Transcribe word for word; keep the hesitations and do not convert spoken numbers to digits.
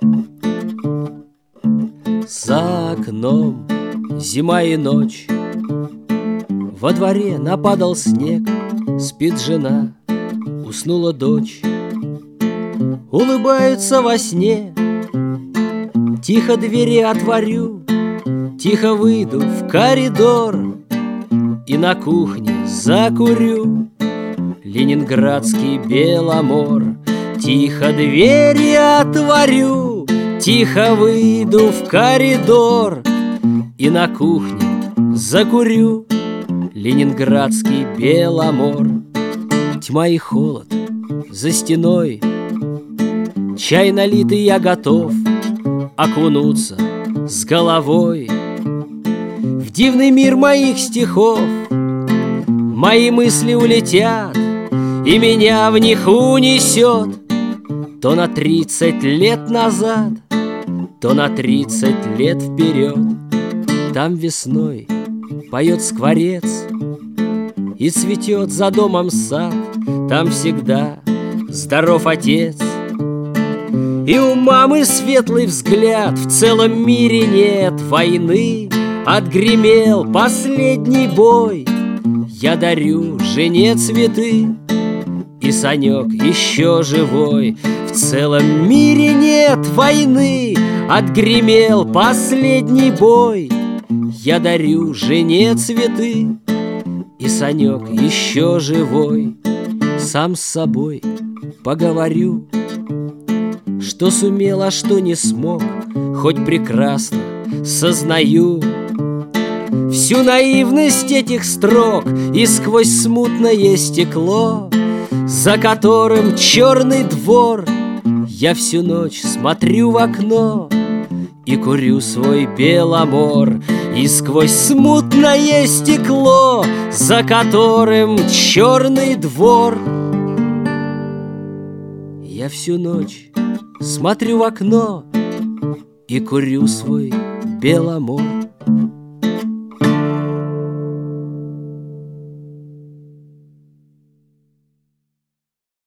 За окном зима и ночь, во дворе нападал снег, спит жена, уснула дочь. Улыбаются во сне, тихо двери отворю, тихо выйду в коридор и на кухне закурю ленинградский Беломор. Тихо двери отворю, тихо выйду в коридор и на кухне закурю ленинградский Беломор. Тьма и холод за стеной, чай налитый, я готов окунуться с головой в дивный мир моих стихов. Мои мысли улетят, и меня в них унесет то на тридцать лет назад, то на тридцать лет вперед. Там весной поет скворец, и цветет за домом сад. Там всегда здоров отец, и у мамы светлый взгляд. В целом мире нет войны, отгремел последний бой. Я дарю жене цветы, и Санек еще живой. В целом мире нет войны, отгремел последний бой. Я дарю жене цветы, и Санек еще живой. Сам с собой поговорю, что сумел, а что не смог, хоть прекрасно сознаю всю наивность этих строк. И сквозь смутное стекло, за которым черный двор, я всю ночь смотрю в окно и курю свой Беломор. И сквозь смутное стекло, за которым черный двор, я всю ночь смотрю в окно и курю свой Беломор.